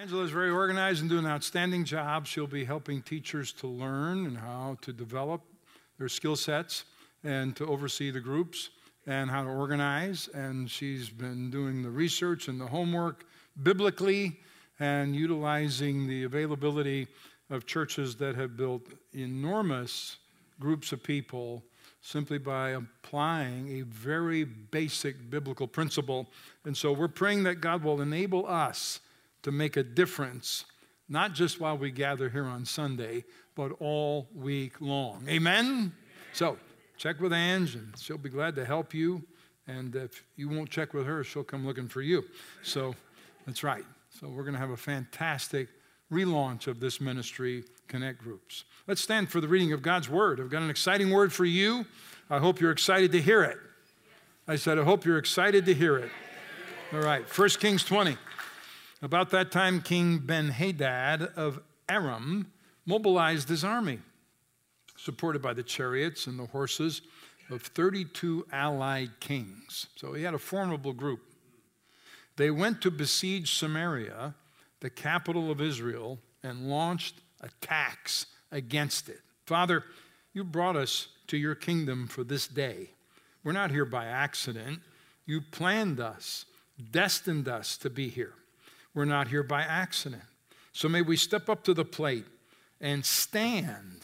Angela's very organized and doing an outstanding job. She'll be helping teachers to learn and how to develop their skill sets and to oversee the groups and how to organize. And she's been doing the research and the homework biblically and utilizing the availability of churches that have built enormous groups of people simply by applying a very basic biblical principle. And so we're praying that God will enable us to make a difference, not just while we gather here on Sunday, but all week long. Amen? Amen. So check with Ange, and she'll be glad to help you. And if you won't check with her, she'll come looking for you. So that's right. So we're going to have a fantastic relaunch of this ministry, Connect Groups. Let's stand for the reading of God's Word. I've got an exciting word for you. I hope you're excited to hear it. I said, I hope you're excited to hear it. All right, 1 Kings 20. About that time, King Ben-Hadad of Aram mobilized his army, supported by the chariots and the horses of 32 allied kings. So he had a formidable group. They went to besiege Samaria, the capital of Israel, and launched attacks against it. Father, you brought us to your kingdom for this day. We're not here by accident. You planned us, destined us to be here. We're not here by accident. So may we step up to the plate and stand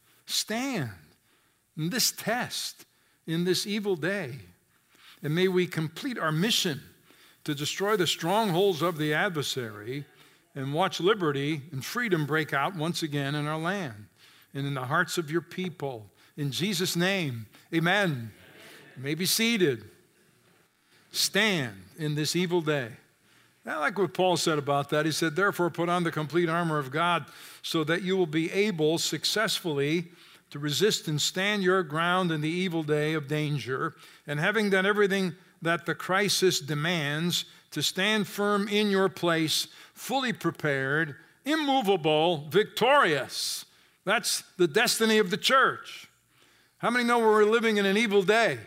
in this test, in this evil day. And may we complete our mission to destroy the strongholds of the adversary and watch liberty and freedom break out once again in our land and in the hearts of your people. In Jesus' name, amen. You may be seated. Stand in this evil day. I like what Paul said about that. He said, therefore, put on the complete armor of God so that you will be able successfully to resist and stand your ground in the evil day of danger, and having done everything that the crisis demands, to stand firm in your place, fully prepared, immovable, victorious. That's the destiny of the church. How many know we're living in an evil day?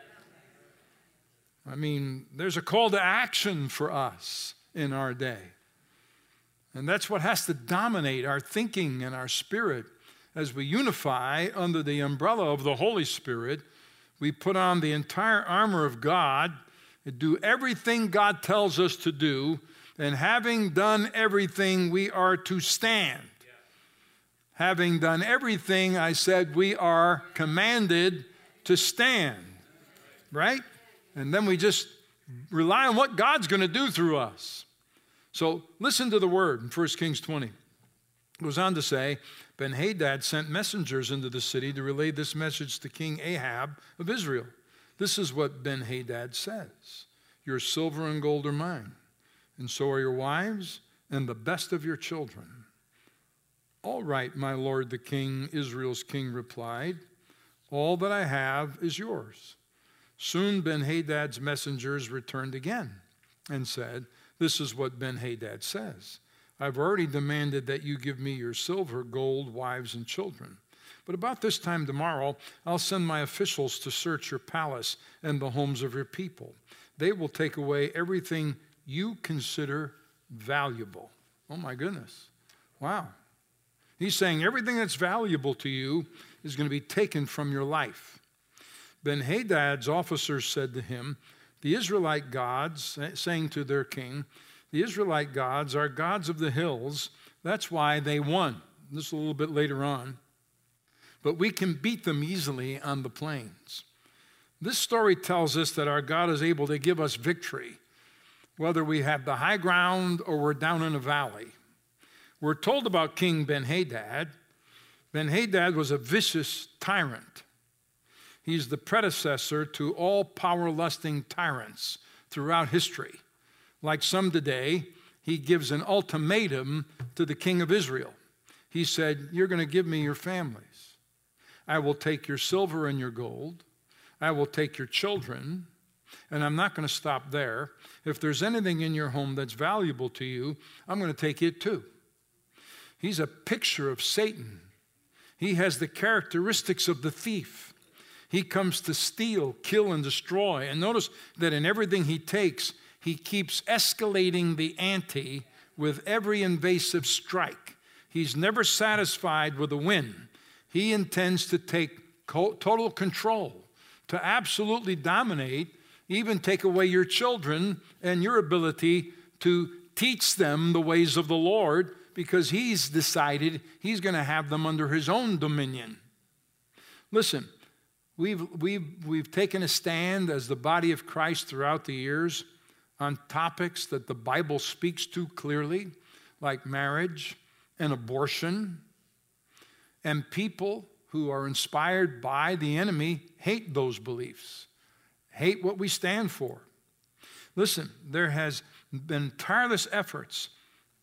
I mean, there's a call to action for us in our day. And that's what has to dominate our thinking and our spirit as we unify under the umbrella of the Holy Spirit. We put on the entire armor of God and do everything God tells us to do. And having done everything, we are to stand. Yeah. Having done everything, I said, we are commanded to stand. Right? And then we just rely on what God's going to do through us. So listen to the word in 1 Kings 20. It goes on to say, Ben-Hadad sent messengers into the city to relay this message to King Ahab of Israel. This is what Ben-Hadad says. Your silver and gold are mine, and so are your wives and the best of your children. All right, my lord the king, Israel's king replied. All that I have is yours. Soon Ben-Hadad's messengers returned again and said, this is what Ben-Hadad says. I've already demanded that you give me your silver, gold, wives, and children. But about this time tomorrow, I'll send my officials to search your palace and the homes of your people. They will take away everything you consider valuable. Oh my goodness. Wow. He's saying everything that's valuable to you is going to be taken from your life. Ben-Hadad's officers said to him, the Israelite gods, saying to their king, the Israelite gods are gods of the hills. That's why they won. This is a little bit later on. But we can beat them easily on the plains. This story tells us that our God is able to give us victory, whether we have the high ground or we're down in a valley. We're told about King Ben-Hadad. Ben-Hadad was a vicious tyrant. He's the predecessor to all power-lusting tyrants throughout history. Like some today, he gives an ultimatum to the king of Israel. He said, you're going to give me your families. I will take your silver and your gold. I will take your children. And I'm not going to stop there. If there's anything in your home that's valuable to you, I'm going to take it too. He's a picture of Satan. He has the characteristics of the thief. He comes to steal, kill, and destroy. And notice that in everything he takes, he keeps escalating the ante with every invasive strike. He's never satisfied with a win. He intends to take total control, to absolutely dominate, even take away your children and your ability to teach them the ways of the Lord, because he's decided he's going to have them under his own dominion. Listen, we've taken a stand as the body of Christ throughout the years on topics that the Bible speaks to clearly, like marriage and abortion. And people who are inspired by the enemy hate those beliefs, hate what we stand for. Listen, there has been tireless efforts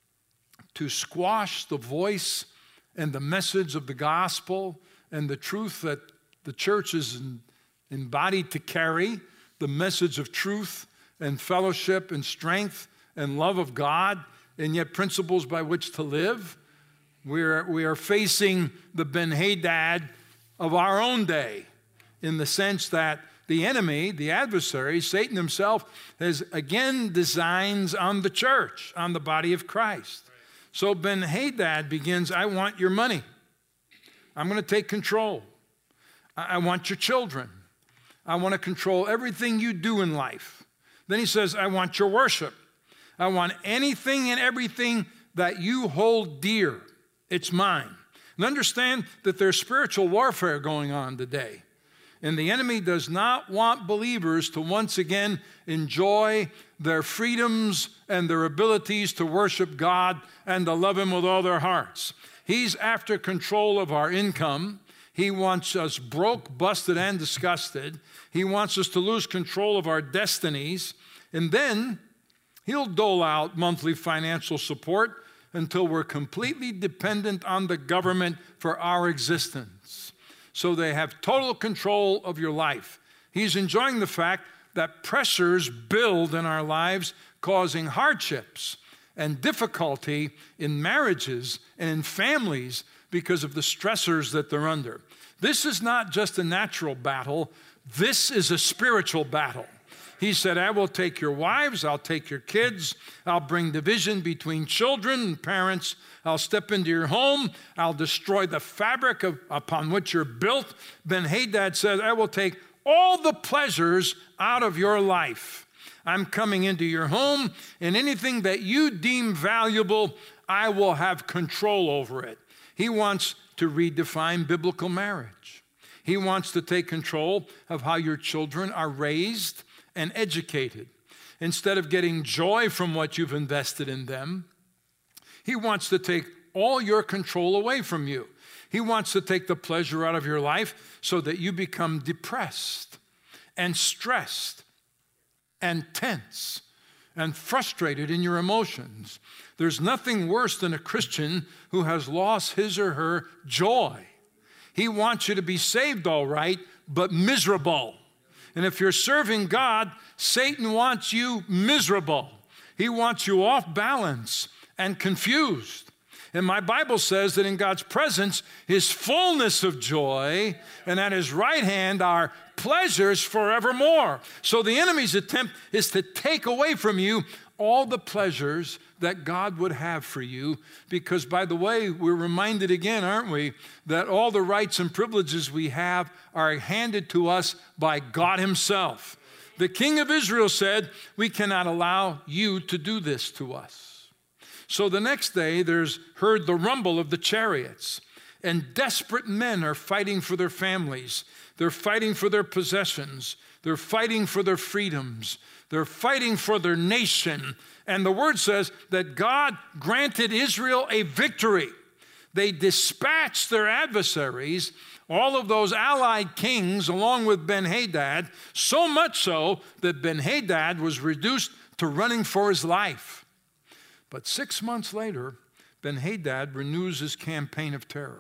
to squash the voice and the message of the gospel and the truth that the church is embodied to carry, the message of truth and fellowship and strength and love of God, and yet principles by which to live. We are facing the Ben-Hadad of our own day, in the sense that the enemy, the adversary, Satan himself, has again designs on the church, on the body of Christ. So Ben-Hadad begins, I want your money. I'm going to take control. I want your children. I want to control everything you do in life. Then he says, I want your worship. I want anything and everything that you hold dear. It's mine. And understand that there's spiritual warfare going on today. And the enemy does not want believers to once again enjoy their freedoms and their abilities to worship God and to love him with all their hearts. He's after control of our income. He wants us broke, busted, and disgusted. He wants us to lose control of our destinies. And then he'll dole out monthly financial support until we're completely dependent on the government for our existence. So they have total control of your life. He's enjoying the fact that pressures build in our lives, causing hardships and difficulty in marriages and in families because of the stressors that they're under. This is not just a natural battle. This is a spiritual battle. He said, I will take your wives, I'll take your kids, I'll bring division between children and parents, I'll step into your home, I'll destroy the fabric upon which you're built. Ben-Hadad says, I will take all the pleasures out of your life. I'm coming into your home, and anything that you deem valuable, I will have control over it. He wants to redefine biblical marriage. He wants to take control of how your children are raised and educated. Instead of getting joy from what you've invested in them, he wants to take all your control away from you. He wants to take the pleasure out of your life so that you become depressed and stressed and tense and frustrated in your emotions. There's nothing worse than a Christian who has lost his or her joy. He wants you to be saved all right, but miserable. And if you're serving God, Satan wants you miserable. He wants you off balance and confused. And my Bible says that in God's presence is fullness of joy, and at his right hand are pleasures forevermore. So the enemy's attempt is to take away from you all the pleasures that God would have for you, because, by the way, we're reminded again, aren't we, that all the rights and privileges we have are handed to us by God himself. The king of Israel said, we cannot allow you to do this to us. So the next day, there's heard the rumble of the chariots, and desperate men are fighting for their families. They're fighting for their possessions. They're fighting for their freedoms. They're fighting for their nation. And the word says that God granted Israel a victory. They dispatched their adversaries, all of those allied kings, along with Ben-Hadad, so much so that Ben-Hadad was reduced to running for his life. But 6 months later, Ben-Hadad renews his campaign of terror,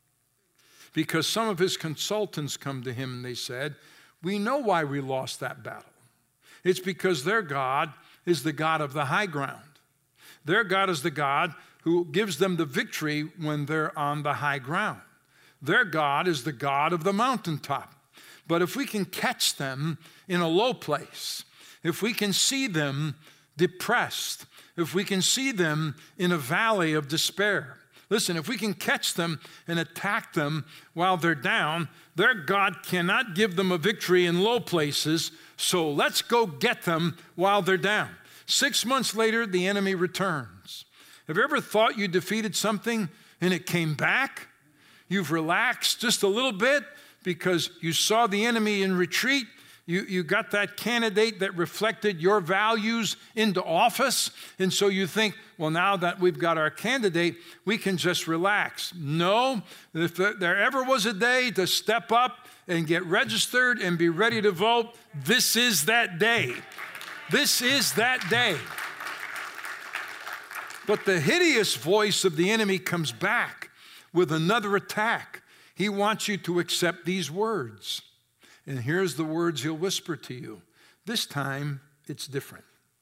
because some of his consultants come to him and they said, we know why we lost that battle. It's because their God is the God of the high ground. Their God is the God who gives them the victory when they're on the high ground. Their God is the God of the mountaintop. But if we can catch them in a low place, if we can see them depressed, if we can see them in a valley of despair. Listen, if we can catch them and attack them while they're down, their God cannot give them a victory in low places, so let's go get them while they're down. 6 months later, the enemy returns. Have you ever thought you defeated something and it came back? You've relaxed just a little bit because you saw the enemy in retreat. You got that candidate that reflected your values into office, and so you think, well, now that we've got our candidate, we can just relax. No, if there ever was a day to step up and get registered and be ready to vote, this is that day. This is that day. But the hideous voice of the enemy comes back with another attack. He wants you to accept these words. And here's the words he'll whisper to you. This time, it's different.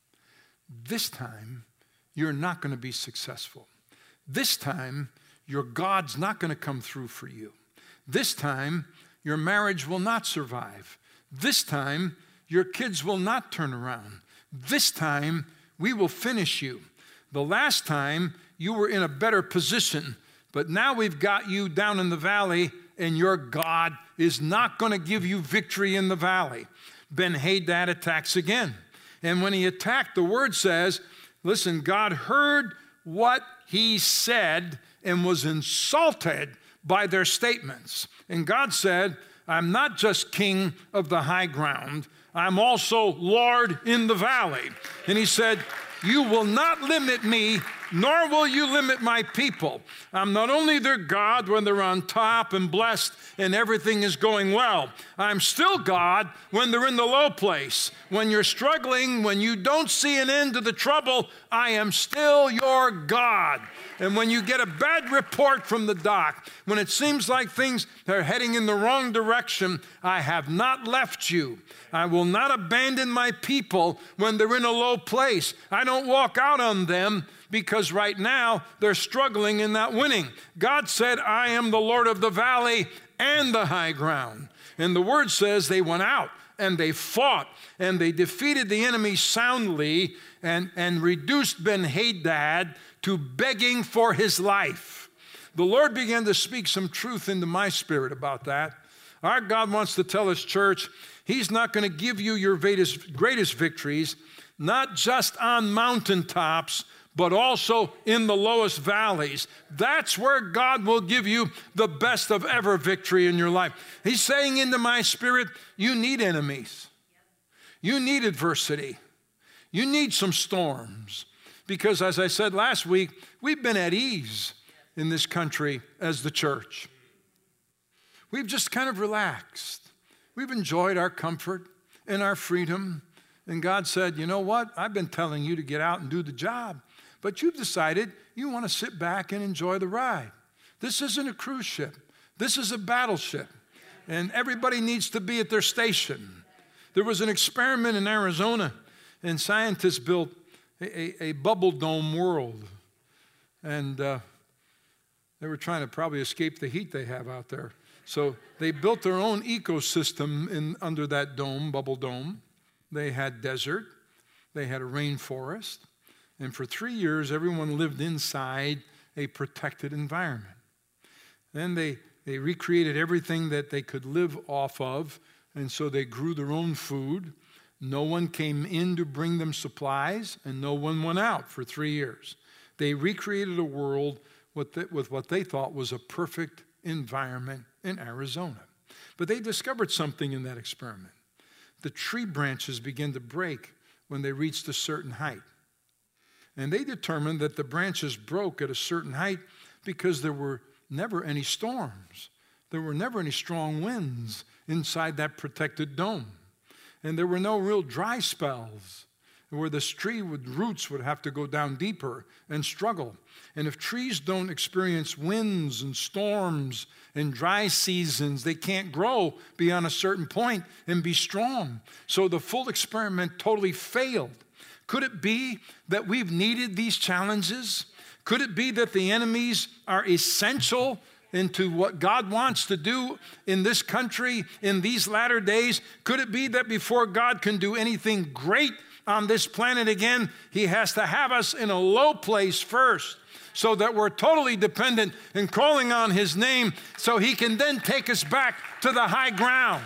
This time, you're not going to be successful. This time, your God's not going to come through for you. This time, your marriage will not survive. This time, your kids will not turn around. This time, we will finish you. The last time, you were in a better position, but now we've got you down in the valley, and your God is not going to give you victory in the valley. Ben-Hadad attacks again. And when he attacked, the word says, listen, God heard what he said and was insulted by their statements. And God said, I'm not just king of the high ground, I'm also Lord in the valley. And he said, you will not limit me, nor will you limit my people. I'm not only their God when they're on top and blessed and everything is going well. I'm still God when they're in the low place. When you're struggling, when you don't see an end to the trouble, I am still your God. And when you get a bad report from the doc, when it seems like things are heading in the wrong direction, I have not left you. I will not abandon my people when they're in a low place. I don't walk out on them because right now they're struggling and not winning. God said, I am the Lord of the valley and the high ground. And the word says they went out and they fought and they defeated the enemy soundly and reduced Ben-Hadad to begging for his life. The Lord began to speak some truth into my spirit about that. Our God wants to tell his church, he's not going to give you your greatest victories, not just on mountaintops, but also in the lowest valleys. That's where God will give you the best of ever victory in your life. He's saying into my spirit, you need enemies. You need adversity. You need some storms. Because as I said last week, we've been at ease in this country as the church. We've just kind of relaxed. We've enjoyed our comfort and our freedom. And God said, you know what? I've been telling you to get out and do the job. But you've decided you want to sit back and enjoy the ride. This isn't a cruise ship. This is a battleship. And everybody needs to be at their station. There was an experiment in Arizona, and scientists built a bubble dome world. And they were trying to probably escape the heat they have out there. So they built their own ecosystem under that dome, bubble dome. They had desert. They had a rainforest. And for 3 years, everyone lived inside a protected environment. Then they recreated everything that they could live off of, and so they grew their own food. No one came in to bring them supplies, and no one went out for 3 years. They recreated a world with what they thought was a perfect environment in Arizona. But they discovered something in that experiment. The tree branches began to break when they reached a certain height. And they determined that the branches broke at a certain height because there were never any storms. There were never any strong winds inside that protected dome. And there were no real dry spells where the tree with roots would have to go down deeper and struggle. And if trees don't experience winds and storms and dry seasons, they can't grow beyond a certain point and be strong. So the full experiment totally failed. Could it be that we've needed these challenges? Could it be that the enemies are essential into what God wants to do in this country in these latter days? Could it be that before God can do anything great on this planet again, he has to have us in a low place first, so that we're totally dependent and calling on his name, so he can then take us back to the high ground.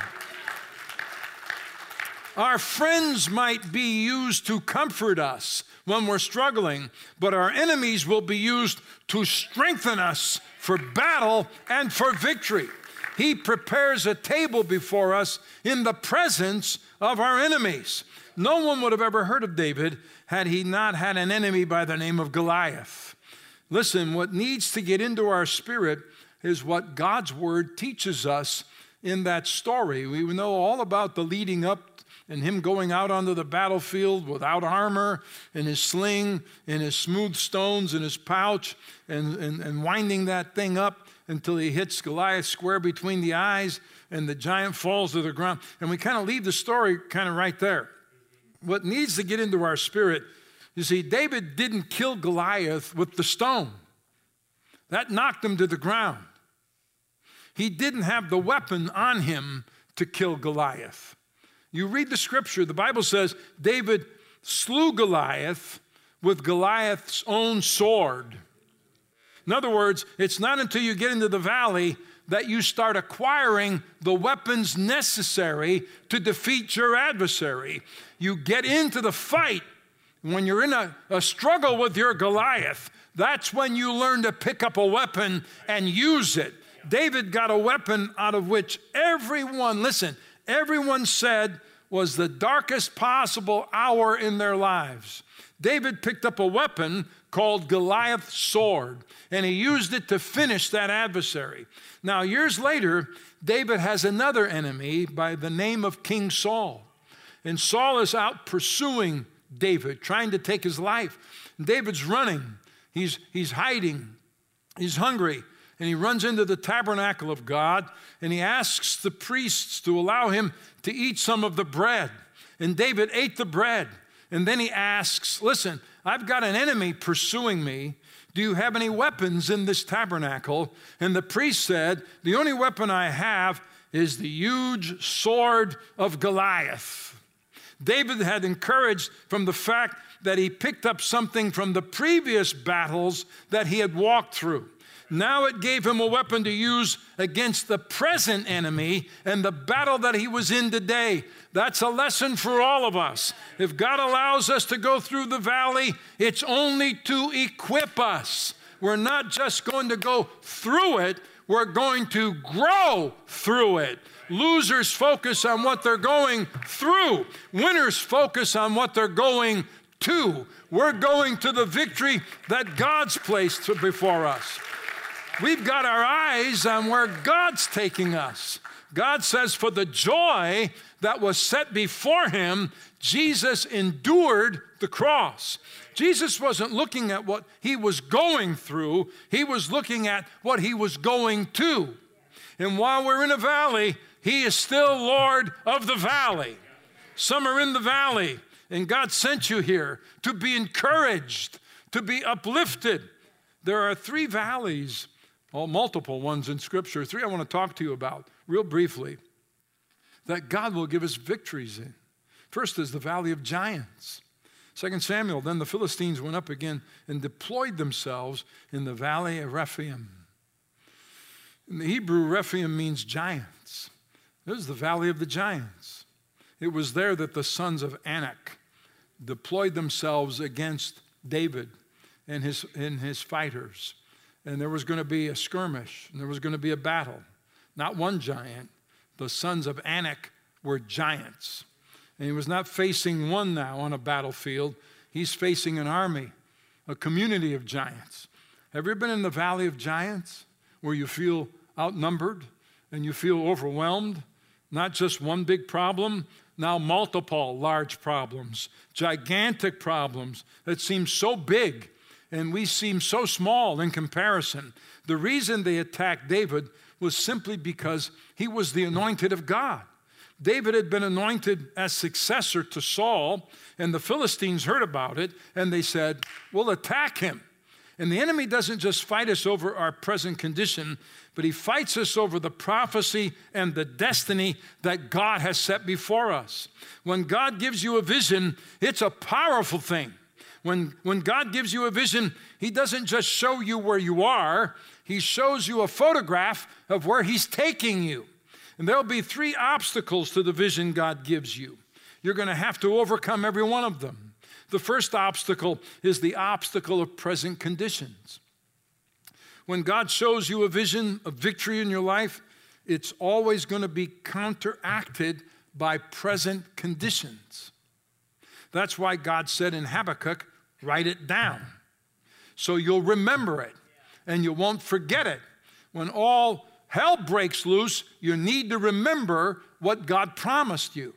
Our friends might be used to comfort us when we're struggling, but our enemies will be used to strengthen us for battle and for victory. He prepares a table before us in the presence of our enemies. No one would have ever heard of David had he not had an enemy by the name of Goliath. Listen, what needs to get into our spirit is what God's word teaches us in that story. We know all about the leading up and him going out onto the battlefield without armor, in his sling, in his smooth stones, in his pouch, and winding that thing up until he hits Goliath square between the eyes, and the giant falls to the ground. And we kind of leave the story kind of right there. What needs to get into our spirit, you see, David didn't kill Goliath with the stone. That knocked him to the ground. He didn't have the weapon on him to kill Goliath. You read the scripture, the Bible says David slew Goliath with Goliath's own sword. In other words, it's not until you get into the valley that you start acquiring the weapons necessary to defeat your adversary. You get into the fight. When you're in a struggle with your Goliath, that's when you learn to pick up a weapon and use it. David got a weapon out of which everyone said was the darkest possible hour in their lives. David picked up a weapon called Goliath's sword, and he used it to finish that adversary. Now, years later, David has another enemy by the name of King Saul. And Saul is out pursuing David, trying to take his life. And David's running. He's hiding. He's hungry. And he runs into the tabernacle of God, and he asks the priests to allow him to eat some of the bread. And David ate the bread. And then he asks, listen, I've got an enemy pursuing me. Do you have any weapons in this tabernacle? And the priest said, the only weapon I have is the huge sword of Goliath. David had encouraged from the fact that he picked up something from the previous battles that he had walked through. Now it gave him a weapon to use against the present enemy and the battle that he was in today. That's a lesson for all of us. If God allows us to go through the valley, it's only to equip us. We're not just going to go through it, we're going to grow through it. Losers focus on what they're going through. Winners focus on what they're going to. We're going to the victory that God's placed before us. We've got our eyes on where God's taking us. God says, for the joy that was set before him, Jesus endured the cross. Jesus wasn't looking at what he was going through. He was looking at what he was going to. And while we're in a valley, he is still Lord of the valley. Some are in the valley, and God sent you here to be encouraged, to be uplifted. There are 3 valleys, multiple ones in Scripture, 3 I want to talk to you about real briefly, that God will give us victories in. First is the valley of giants. 2 Samuel, then the Philistines went up again and deployed themselves in the valley of Rephaim. In the Hebrew, Rephaim means giants. This is the valley of the giants. It was there that the sons of Anak deployed themselves against David and his fighters. And there was going to be a skirmish, and there was going to be a battle. Not one giant. The sons of Anak were giants. And he was not facing one now on a battlefield. He's facing an army, a community of giants. Have you ever been in the valley of giants where you feel outnumbered and you feel overwhelmed? Not just one big problem, now multiple large problems, gigantic problems that seem so big and we seem so small in comparison. The reason they attacked David was simply because he was the anointed of God. David had been anointed as successor to Saul, and the Philistines heard about it, and they said, we'll attack him. And the enemy doesn't just fight us over our present condition, but he fights us over the prophecy and the destiny that God has set before us. When God gives you a vision, it's a powerful thing. When God gives you a vision, he doesn't just show you where you are, he shows you a photograph of where he's taking you. And there'll be 3 obstacles to the vision God gives you. You're going to have to overcome every one of them. The first obstacle is the obstacle of present conditions. When God shows you a vision of victory in your life, it's always going to be counteracted by present conditions. That's why God said in Habakkuk, write it down, so you'll remember it and you won't forget it. When all hell breaks loose, you need to remember what God promised you.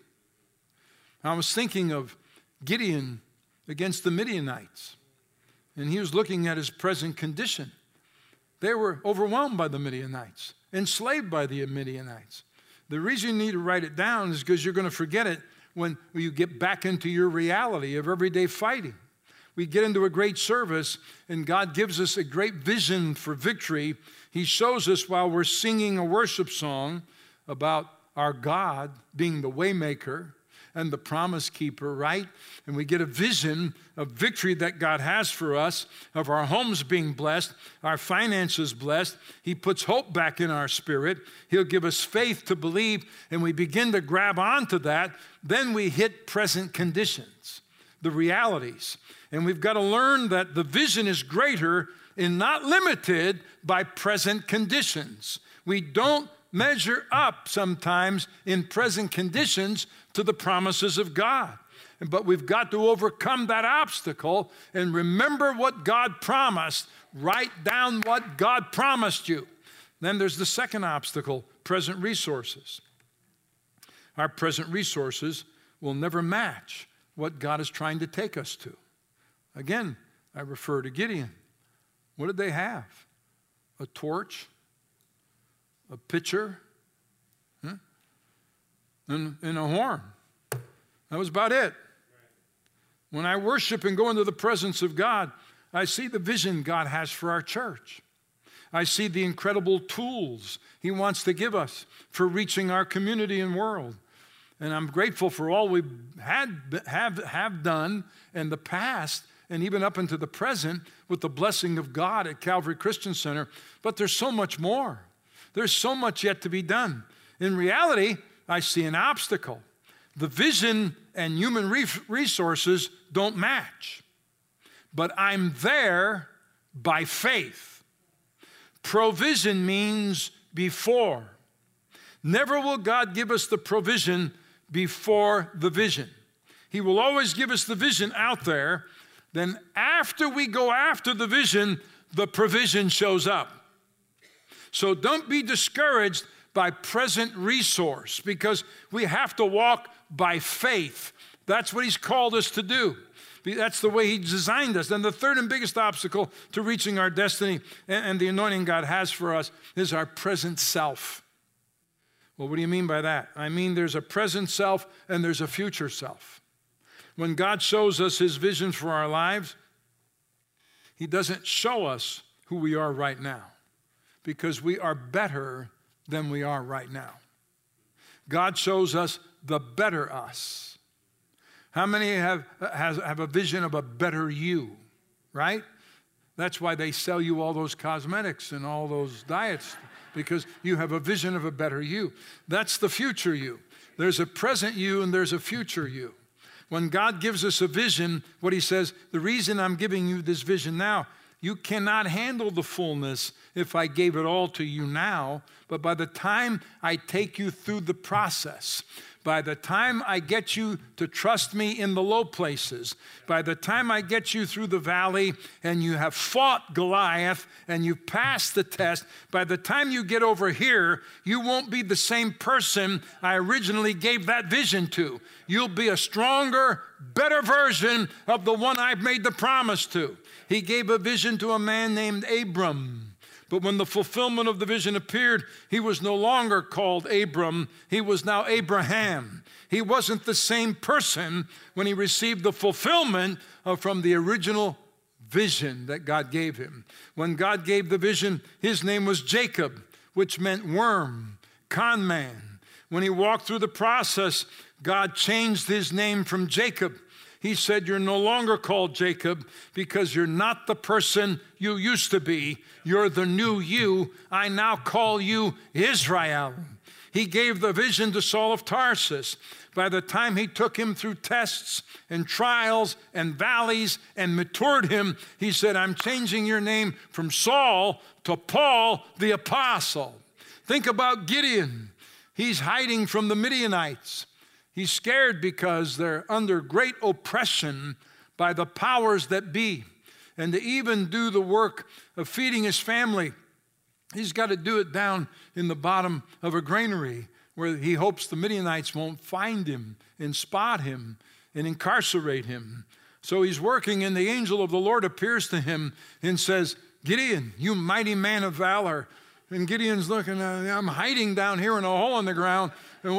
I was thinking of Gideon against the Midianites, and he was looking at his present condition. They were overwhelmed by the Midianites, enslaved by the Midianites. The reason you need to write it down is because you're going to forget it when you get back into your reality of everyday fighting. We get into a great service, and God gives us a great vision for victory. He shows us while we're singing a worship song about our God being the waymaker and the promise keeper, right? And we get a vision of victory that God has for us, of our homes being blessed, our finances blessed. He puts hope back in our spirit. He'll give us faith to believe, and we begin to grab onto that. Then we hit present conditions, the realities. And we've got to learn that the vision is greater and not limited by present conditions. We don't measure up sometimes in present conditions to the promises of God. But we've got to overcome that obstacle and remember what God promised. Write down what God promised you. Then there's the second obstacle, present resources. Our present resources will never match what God is trying to take us to. Again, I refer to Gideon. What did they have? A torch, a pitcher, and a horn. That was about it. When I worship and go into the presence of God, I see the vision God has for our church. I see the incredible tools he wants to give us for reaching our community and world. And I'm grateful for all we have done in the past and even up into the present with the blessing of God at Calvary Christian Center. But there's so much more. There's so much yet to be done. In reality, I see an obstacle. The vision and human resources don't match. But I'm there by faith. Provision means before. Never will God give us the provision before the vision. He will always give us the vision out there. Then after we go after the vision, the provision shows up. So don't be discouraged by present resource, because we have to walk by faith. That's what he's called us to do. That's the way he designed us. And the third and biggest obstacle to reaching our destiny and the anointing God has for us is our present self. Well, what do you mean by that? I mean there's a present self and there's a future self. When God shows us his vision for our lives, he doesn't show us who we are right now, because we are better than we are right now. God shows us the better us. How many have a vision of a better you, right? That's why they sell you all those cosmetics and all those diets, because you have a vision of a better you. That's the future you. There's a present you and there's a future you. When God gives us a vision, what he says, the reason I'm giving you this vision now, you cannot handle the fullness if I gave it all to you now, but by the time I take you through the process, by the time I get you to trust me in the low places, by the time I get you through the valley and you have fought Goliath and you passed the test, by the time you get over here, you won't be the same person I originally gave that vision to. You'll be a stronger, better version of the one I've made the promise to. He gave a vision to a man named Abram. But when the fulfillment of the vision appeared, he was no longer called Abram. He was now Abraham. He wasn't the same person when he received the fulfillment from the original vision that God gave him. When God gave the vision, his name was Jacob, which meant worm, con man. When he walked through the process, God changed his name from Jacob. He said, you're no longer called Jacob because you're not the person you used to be. You're the new you. I now call you Israel. He gave the vision to Saul of Tarsus. By the time he took him through tests and trials and valleys and matured him, he said, I'm changing your name from Saul to Paul the Apostle. Think about Gideon. He's hiding from the Midianites. He's scared because they're under great oppression by the powers that be. And to even do the work of feeding his family, he's got to do it down in the bottom of a granary where he hopes the Midianites won't find him and spot him and incarcerate him. So he's working, and the angel of the Lord appears to him and says, Gideon, you mighty man of valor. And Gideon's looking, I'm hiding down here in a hole in the ground. And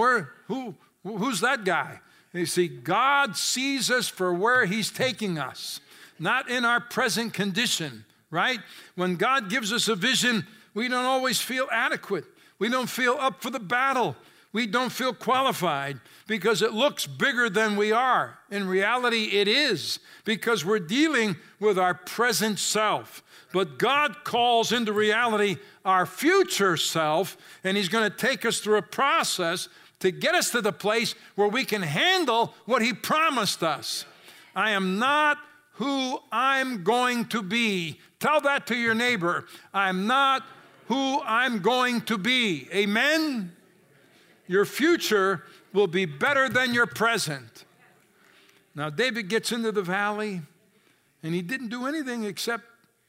who's that guy? And you see, God sees us for where he's taking us, not in our present condition, right? When God gives us a vision, we don't always feel adequate. We don't feel up for the battle. We don't feel qualified because it looks bigger than we are. In reality, it is because we're dealing with our present self. But God calls into reality our future self, and he's going to take us through a process to get us to the place where we can handle what he promised us. I am not who I'm going to be. Tell that to your neighbor. I'm not who I'm going to be. Amen? Your future will be better than your present. Now, David gets into the valley, and he didn't do anything except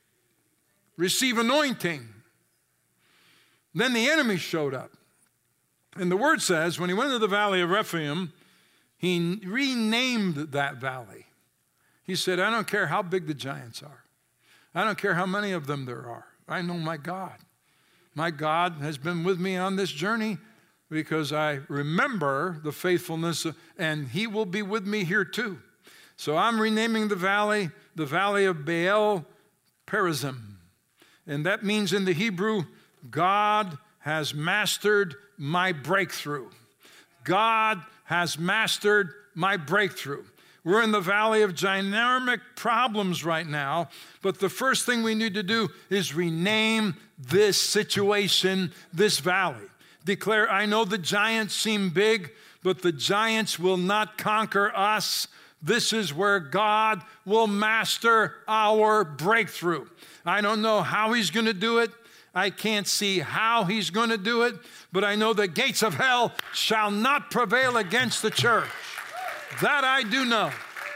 receive anointing. Then the enemy showed up. And the word says, when he went into the valley of Rephaim, he renamed that valley. He said, I don't care how big the giants are. I don't care how many of them there are. I know my God. My God has been with me on this journey because I remember the faithfulness, and he will be with me here too. So I'm renaming the valley of Baal Perazim. And that means in the Hebrew, God has mastered my breakthrough. God has mastered my breakthrough. We're in the valley of dynamic problems right now, but the first thing we need to do is rename this situation, this valley. Declare, I know the giants seem big, but the giants will not conquer us. This is where God will master our breakthrough. I don't know how he's going to do it. I can't see how he's going to do it, but I know the gates of hell shall not prevail against the church. That I do know.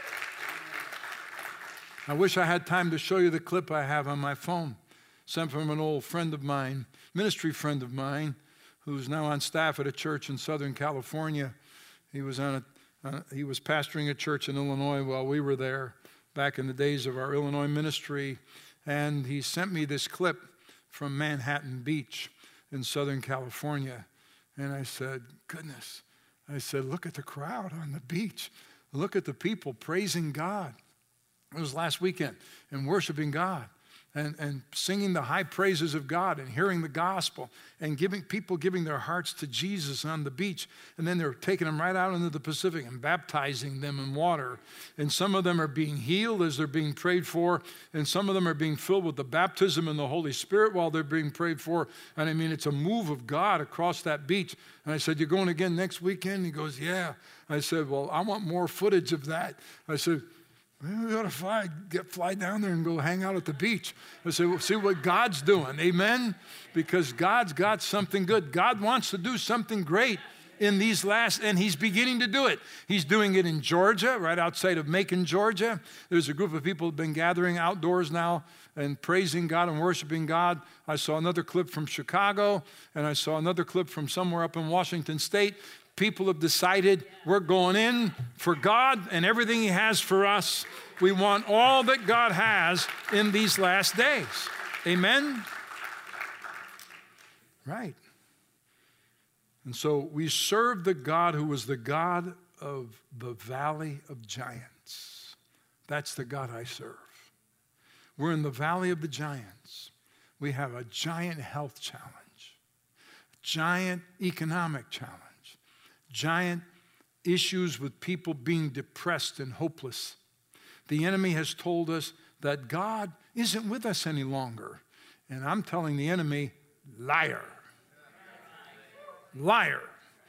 I wish I had time to show you the clip I have on my phone, sent from an old friend of mine, ministry friend of mine, who's now on staff at a church in Southern California. He was pastoring a church in Illinois while we were there back in the days of our Illinois ministry, and he sent me this clip from Manhattan Beach in Southern California. And I said, goodness. I said, look at the crowd on the beach. Look at the people praising God. It was last weekend, and worshiping God and singing the high praises of God and hearing the gospel and people giving their hearts to Jesus on the beach. And then they're taking them right out into the Pacific and baptizing them in water. And some of them are being healed as they're being prayed for. And some of them are being filled with the baptism in the Holy Spirit while they're being prayed for. And I mean, it's a move of God across that beach. And I said, you're going again next weekend? He goes, yeah. I said, well, I want more footage of that. I said, we ought to fly down there and go hang out at the beach. I say, well, see what God's doing, amen? Because God's got something good. God wants to do something great in these last, and he's beginning to do it. He's doing it in Georgia, right outside of Macon, Georgia. There's a group of people who have been gathering outdoors now and praising God and worshiping God. I saw another clip from Chicago, and I saw another clip from somewhere up in Washington State. People have decided we're going in for God and everything he has for us. We want all that God has in these last days. Amen? Right. And so we serve the God who was the God of the valley of giants. That's the God I serve. we're in the valley of the giants. We have a giant health challenge, giant economic challenge, giant issues with people being depressed and hopeless. The enemy has told us that God isn't with us any longer. And I'm telling the enemy, liar. Liar.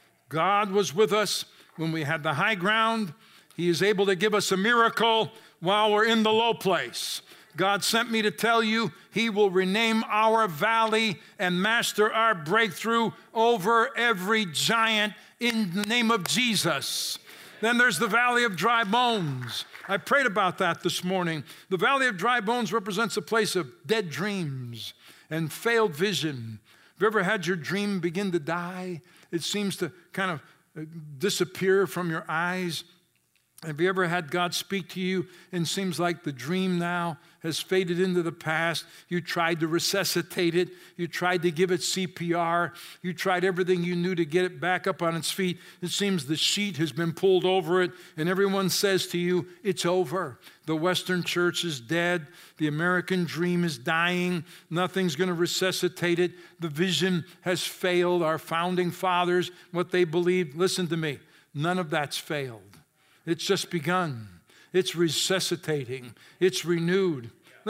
God was with us when we had the high ground. He is able to give us a miracle while we're in the low place. God sent me to tell you He will rename our valley and master our breakthrough over every giant in the name of Jesus. Then there's the valley of dry bones. I prayed about that this morning. The valley of dry bones represents a place of dead dreams and failed vision. Have you ever had your dream begin to die? It seems to kind of disappear from your eyes. Have you ever had God speak to you and it seems like the dream now has faded into the past? You tried to resuscitate it. You tried to give it CPR. You tried everything you knew to get it back up on its feet. It seems the sheet has been pulled over it, and everyone says to you, it's over. The Western church is dead. The American dream is dying. Nothing's going to resuscitate it. The vision has failed. Our founding fathers, what they believed, listen to me, none of that's failed. It's just begun. It's resuscitating. It's renewed.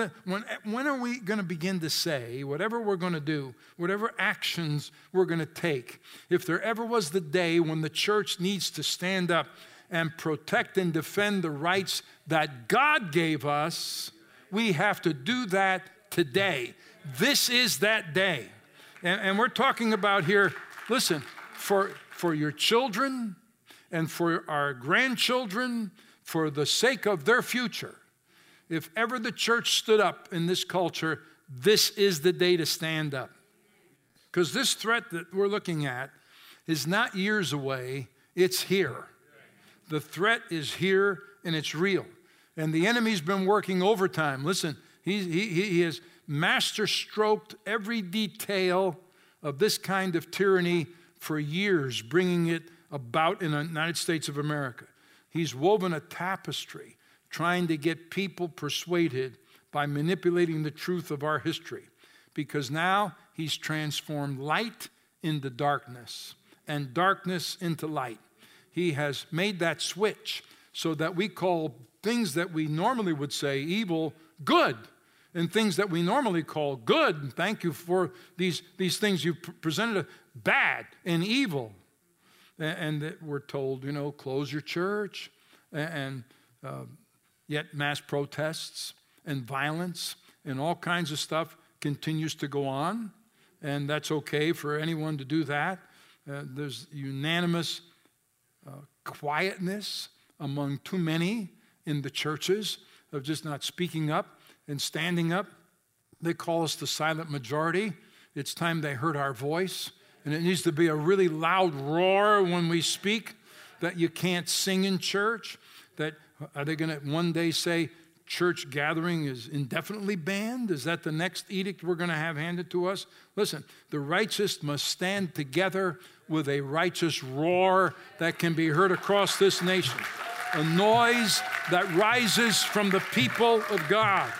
When are we going to begin to say, whatever we're going to do, whatever actions we're going to take, if there ever was the day when the church needs to stand up and protect and defend the rights that God gave us, we have to do that today. This is that day. And we're talking about here, listen, for your children, and for our grandchildren, for the sake of their future. If ever the church stood up in this culture, this is the day to stand up. Because this threat that we're looking at is not years away, it's here. The threat is here and it's real. And the enemy's been working overtime. Listen, he has master-stroked every detail of this kind of tyranny for years, bringing it about in the United States of America. He's woven a tapestry trying to get people persuaded by manipulating the truth of our history, because now he's transformed light into darkness and darkness into light. He has made that switch so that we call things that we normally would say evil good, and things that we normally call good, and thank you for these things you presented, bad and evil. And that we're told, close your church, and yet mass protests and violence and all kinds of stuff continues to go on, and that's okay for anyone to do that. There's unanimous quietness among too many in the churches of just not speaking up and standing up. They call us the silent majority. It's time they heard our voice. And it needs to be a really loud roar when we speak, that you can't sing in church. That are they going to one day say church gathering is indefinitely banned? Is that the next edict we're going to have handed to us? Listen, the righteous must stand together with a righteous roar that can be heard across this nation. A noise that rises from the people of God.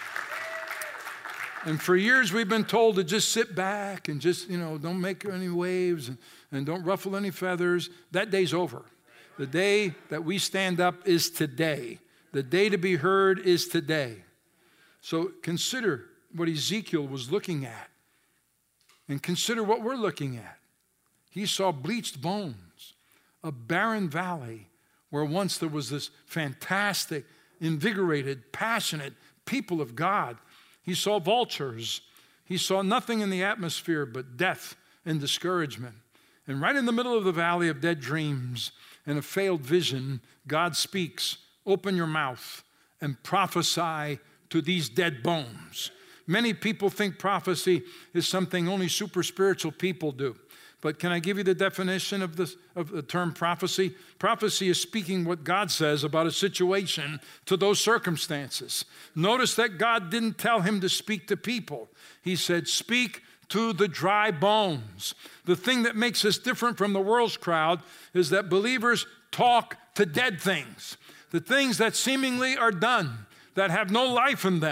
And for years we've been told to just sit back and just, don't make any waves and don't ruffle any feathers. That day's over. The day that we stand up is today. The day to be heard is today. So consider what Ezekiel was looking at. And consider what we're looking at. He saw bleached bones, a barren valley where once there was this fantastic, invigorated, passionate people of God. He saw vultures. He saw nothing in the atmosphere but death and discouragement. And right in the middle of the valley of dead dreams and a failed vision, God speaks, open your mouth and prophesy to these dead bones. Many people think prophecy is something only super spiritual people do. But can I give you the definition of the term prophecy? Prophecy is speaking what God says about a situation to those circumstances. Notice that God didn't tell him to speak to people. He said, speak to the dry bones. The thing that makes us different from the world's crowd is that believers talk to dead things. The things that seemingly are done, that have no life in them.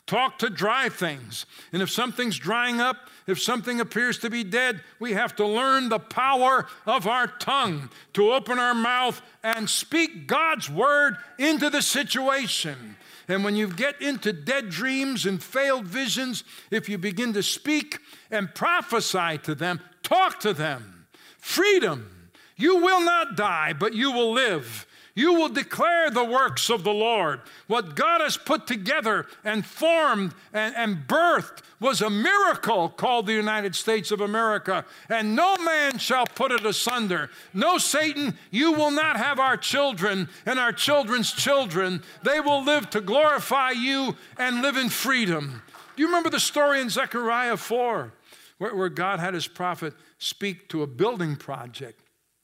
Talk to dry things. And if something's drying up, if something appears to be dead, we have to learn the power of our tongue to open our mouth and speak God's word into the situation. And when you get into dead dreams and failed visions, if you begin to speak and prophesy to them, talk to them. Freedom. You will not die, but you will live. You will declare the works of the Lord. What God has put together and formed and birthed was a miracle called the United States of America, and no man shall put it asunder. No, Satan, you will not have our children and our children's children. They will live to glorify you and live in freedom. Do you remember the story in Zechariah 4 where God had his prophet speak to a building project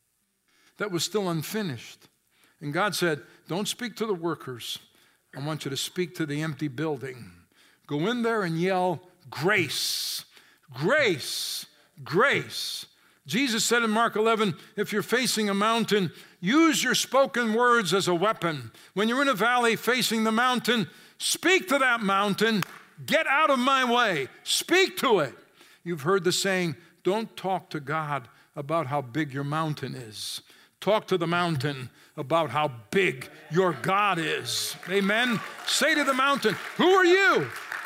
that was still unfinished? And God said, don't speak to the workers. I want you to speak to the empty building. Go in there and yell, grace, grace, grace. Jesus said in Mark 11, if you're facing a mountain, use your spoken words as a weapon. When you're in a valley facing the mountain, speak to that mountain, get out of my way, speak to it. You've heard the saying, don't talk to God about how big your mountain is. Talk to the mountain about how big your God is. Amen? Say to the mountain, who are you?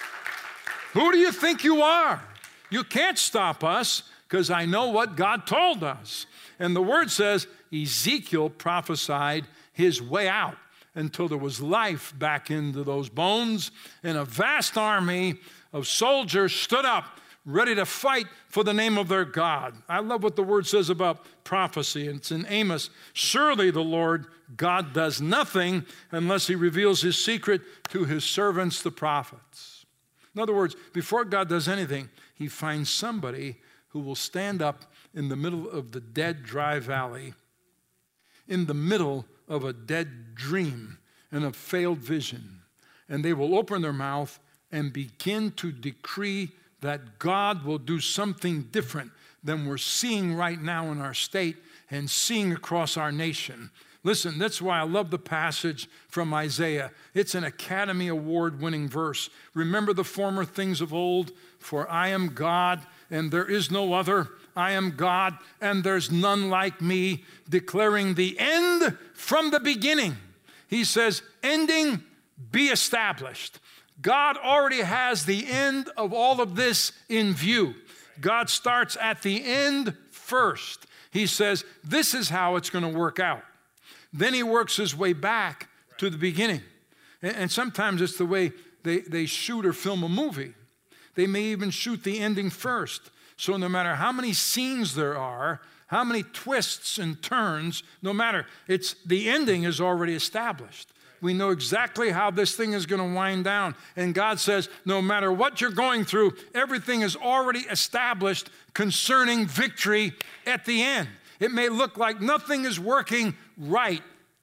Who do you think you are? You can't stop us because I know what God told us. And the word says Ezekiel prophesied his way out until there was life back into those bones, and a vast army of soldiers stood up ready to fight for the name of their God. I love what the word says about prophecy. It's in Amos. Surely the Lord God does nothing unless he reveals his secret to his servants, the prophets. In other words, before God does anything, he finds somebody who will stand up in the middle of the dead, dry valley, in the middle of a dead dream and a failed vision. And they will open their mouth and begin to decree that God will do something different than we're seeing right now in our state and seeing across our nation. Listen, that's why I love the passage from Isaiah. It's an Academy Award-winning verse. Remember the former things of old, for I am God and there is no other. I am God and there's none like me, declaring the end from the beginning. He says, ending, be established. God already has the end of all of this in view. God starts at the end first. He says, this is how it's going to work out. Then he works his way back to the beginning. And sometimes it's the way they shoot or film a movie. They may even shoot the ending first. So no matter how many scenes there are, how many twists and turns, no matter, the ending is already established. We know exactly how this thing is going to wind down. And God says, no matter what you're going through, everything is already established concerning victory at the end. It may look like nothing is working right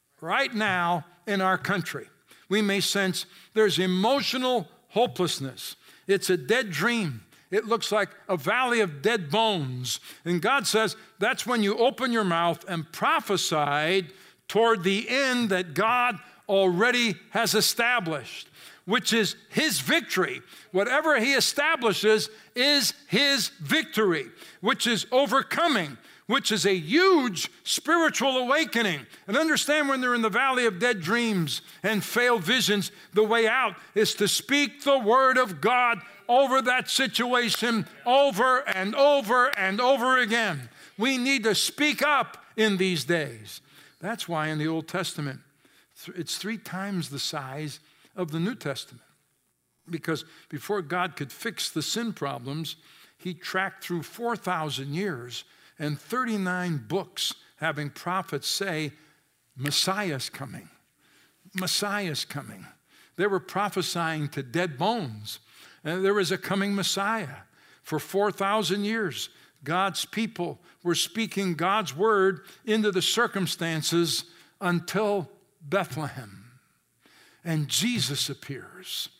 now in our country. We may sense there's emotional hopelessness. It's a dead dream. It looks like a valley of dead bones. And God says, that's when you open your mouth and prophesy toward the end that God already has established, which is his victory. Whatever he establishes is his victory, which is overcoming, which is a huge spiritual awakening. And understand, when they're in the valley of dead dreams and failed visions, the way out is to speak the word of God over that situation over and over and over again. We need to speak up in these days. That's why in the Old Testament, it's 3 times the size of the New Testament. Because before God could fix the sin problems, he tracked through 4,000 years and 39 books having prophets say, Messiah's coming. Messiah's coming. They were prophesying to dead bones. And there was a coming Messiah. For 4,000 years, God's people were speaking God's word into the circumstances until Bethlehem. And Jesus appears.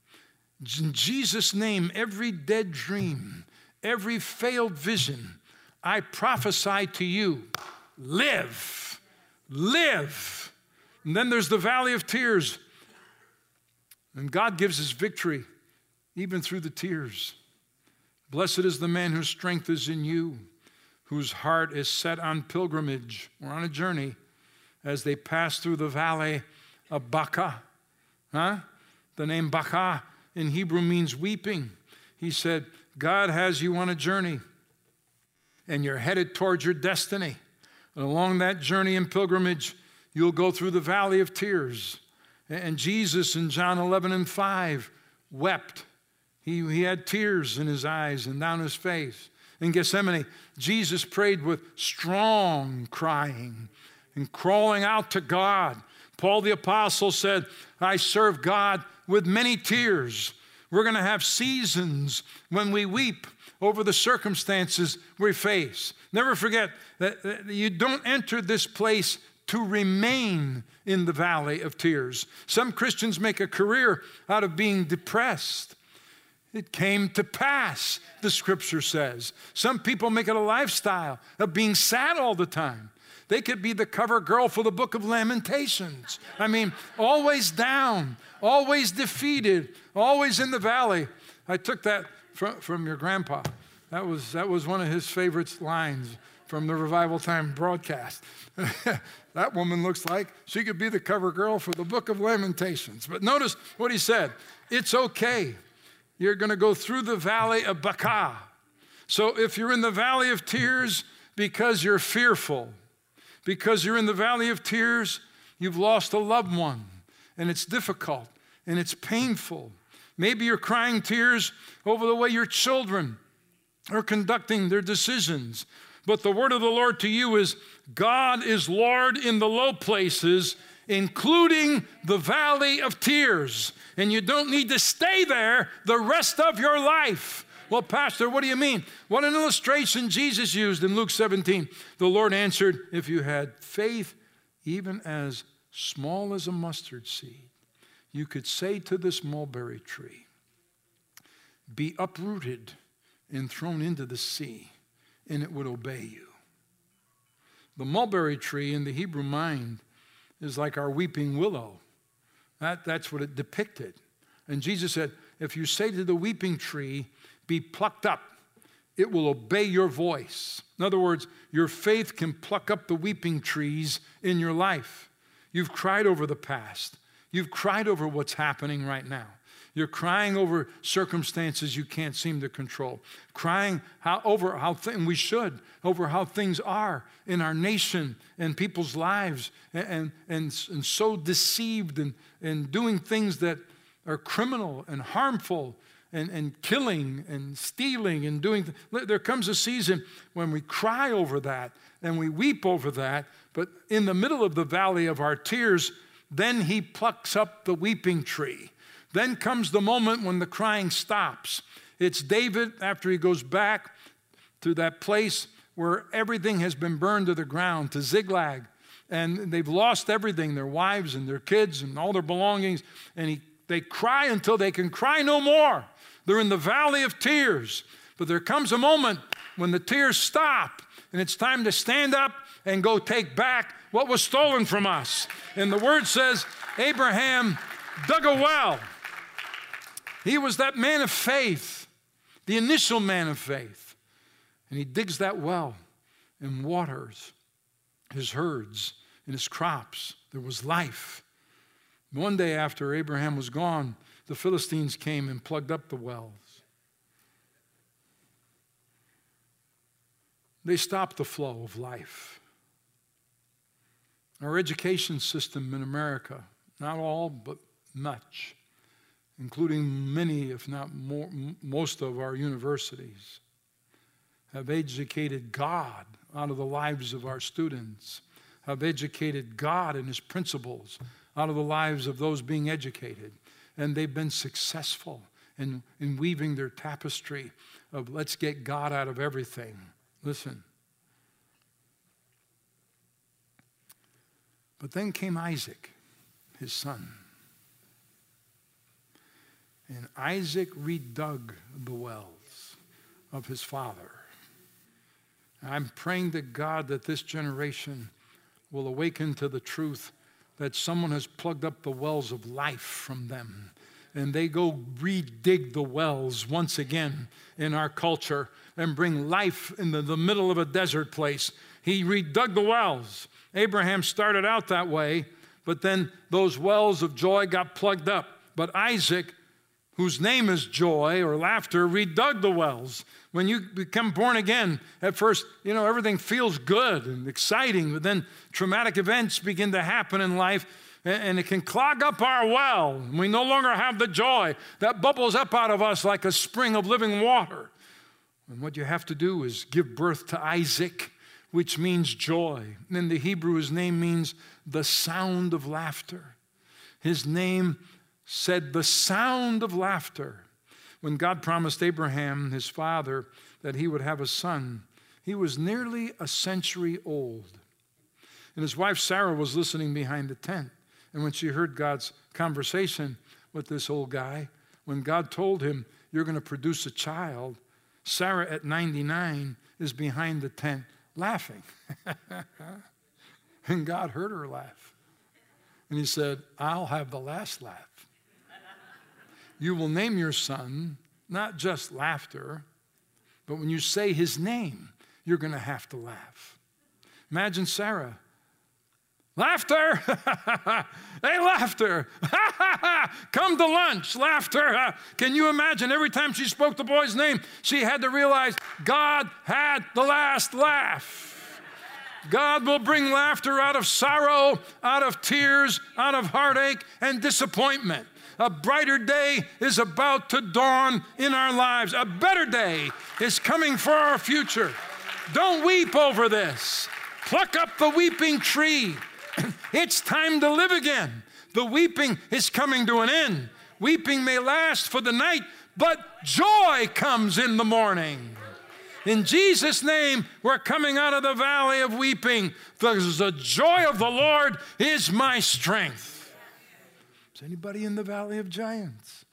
In Jesus' name, every dead dream, every failed vision, I prophesy to you, live, live. And then there's the valley of tears. And God gives his victory even through the tears. Blessed is the man whose strength is in you, whose heart is set on pilgrimage or on a journey as they pass through the valley of Baca. The name Baca in Hebrew means weeping. He said, God has you on a journey, and you're headed towards your destiny. And along that journey and pilgrimage, you'll go through the valley of tears. And Jesus in John 11:5 wept. He had tears in his eyes and down his face. In Gethsemane, Jesus prayed with strong crying and crawling out to God. Paul the Apostle said, I serve God with many tears. We're going to have seasons when we weep over the circumstances we face. Never forget that you don't enter this place to remain in the valley of tears. Some Christians make a career out of being depressed. It came to pass, the scripture says. Some people make it a lifestyle of being sad all the time. They could be the cover girl for the book of Lamentations. I mean, always down, always defeated, always in the valley. I took that from your grandpa. That was one of his favorite lines from the Revival Time broadcast. That woman looks like she could be the cover girl for the book of Lamentations. But notice what he said. It's okay. You're going to go through the valley of Baca. So if you're in the valley of tears because you're fearful, because you're in the valley of tears, you've lost a loved one, and it's difficult, and it's painful. Maybe you're crying tears over the way your children are conducting their decisions. But the word of the Lord to you is, God is Lord in the low places, including the valley of tears. And you don't need to stay there the rest of your life. Well, Pastor, what do you mean? What an illustration Jesus used in Luke 17. The Lord answered, if you had faith even as small as a mustard seed, you could say to this mulberry tree, be uprooted and thrown into the sea, and it would obey you. The mulberry tree in the Hebrew mind is like our weeping willow. That's what it depicted. And Jesus said, if you say to the weeping tree, be plucked up, it will obey your voice. In other words, your faith can pluck up the weeping trees in your life. You've cried over the past. You've cried over what's happening right now. You're crying over circumstances you can't seem to control. Crying over how things are in our nation and people's lives, and so deceived and doing things that are criminal and harmful and killing and stealing and doing. There comes a season when we cry over that and we weep over that, but in the middle of the valley of our tears, then he plucks up the weeping tree. Then comes the moment when the crying stops. It's David after he goes back to that place where everything has been burned to the ground, to Ziklag, and they've lost everything, their wives and their kids and all their belongings, and they cry until they can cry no more. They're in the valley of tears. But there comes a moment when the tears stop, and it's time to stand up and go take back what was stolen from us. And the word says, Abraham dug a well. He was that man of faith, the initial man of faith. And he digs that well and waters his herds and his crops. There was life. One day after Abraham was gone, the Philistines came and plugged up the wells. They stopped the flow of life. Our education system in America, not all, but much, including many, if not more, most of our universities, have educated God out of the lives of our students, have educated God and his principles out of the lives of those being educated. And they've been successful in weaving their tapestry of let's get God out of everything. Listen. But then came Isaac, his son. And Isaac redug the wells of his father. I'm praying to God that this generation will awaken to the truth that someone has plugged up the wells of life from them. and they go redig the wells once again in our culture and bring life into the middle of a desert place. He redug the wells. Abraham started out that way, but then those wells of joy got plugged up. But Isaac, whose name is joy or laughter, redug the wells. When you become born again, at first, everything feels good and exciting, but then traumatic events begin to happen in life, and it can clog up our well. We no longer have the joy that bubbles up out of us like a spring of living water. And what you have to do is give birth to Isaac, which means joy. And in the Hebrew, his name means the sound of laughter. His name said the sound of laughter. When God promised Abraham, his father, that he would have a son, he was nearly a century old. And his wife Sarah was listening behind the tent. And when she heard God's conversation with this old guy, when God told him, you're going to produce a child, Sarah at 99 is behind the tent laughing. And God heard her laugh. And he said, I'll have the last laugh. You will name your son, not just laughter, but when you say his name, you're going to have to laugh. Imagine Sarah. Laughter! Hey, laughter! Come to lunch, laughter! Can you imagine every time she spoke the boy's name, she had to realize God had the last laugh. God will bring laughter out of sorrow, out of tears, out of heartache and disappointment. A brighter day is about to dawn in our lives. A better day is coming for our future. Don't weep over this. Pluck up the weeping tree. It's time to live again. The weeping is coming to an end. Weeping may last for the night, but joy comes in the morning. In Jesus' name, we're coming out of the valley of weeping. The joy of the Lord is my strength. Is anybody in the valley of giants?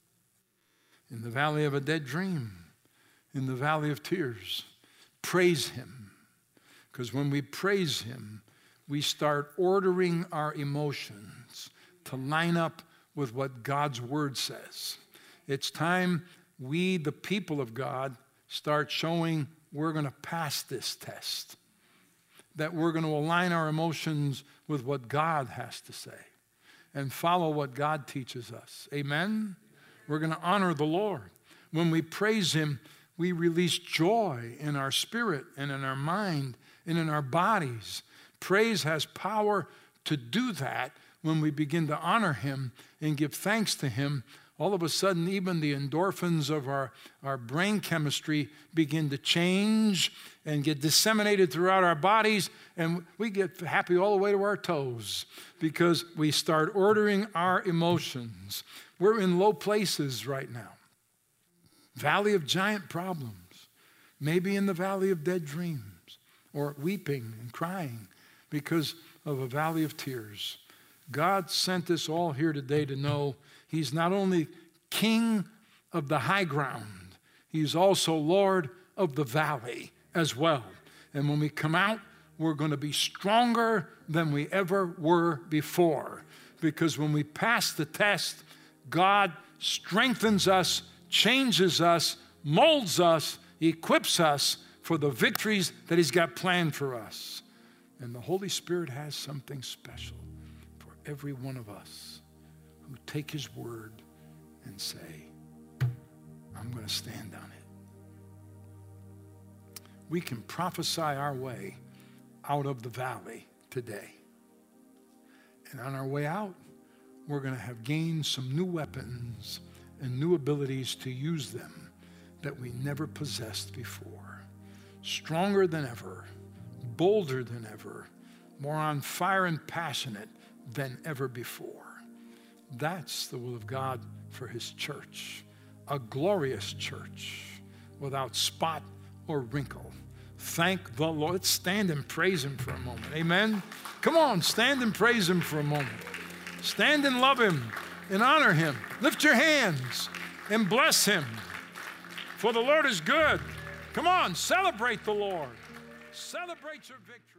In the valley of a dead dream? In the valley of tears? Praise him. Because when we praise him, we start ordering our emotions to line up with what God's word says. It's time we, the people of God, start showing we're going to pass this test, that we're going to align our emotions with what God has to say and follow what God teaches us. Amen? We're going to honor the Lord. When we praise him, we release joy in our spirit and in our mind and in our bodies. Praise has power to do that when we begin to honor him and give thanks to him. All of a sudden, even the endorphins of our brain chemistry begin to change and get disseminated throughout our bodies, and we get happy all the way to our toes because we start ordering our emotions. We're in low places right now. Valley of giant problems, maybe in the valley of dead dreams, or weeping and crying because of a valley of tears. God sent us all here today to know he's not only king of the high ground, he's also Lord of the valley as well. And when we come out, we're going to be stronger than we ever were before. Because when we pass the test, God strengthens us, changes us, molds us, equips us for the victories that he's got planned for us. And the Holy Spirit has something special for every one of us who take his word and say, I'm going to stand on it. We can prophesy our way out of the valley today. And on our way out, we're going to have gained some new weapons and new abilities to use them that we never possessed before. Stronger than ever, bolder than ever, more on fire and passionate than ever before. That's the will of God for his church, a glorious church without spot or wrinkle. Thank the Lord. Let's stand and praise him for a moment. Amen. Come on, stand and praise him for a moment. Stand and love him and honor him. Lift your hands and bless him. For the Lord is good. Come on, celebrate the Lord. Celebrate your victory.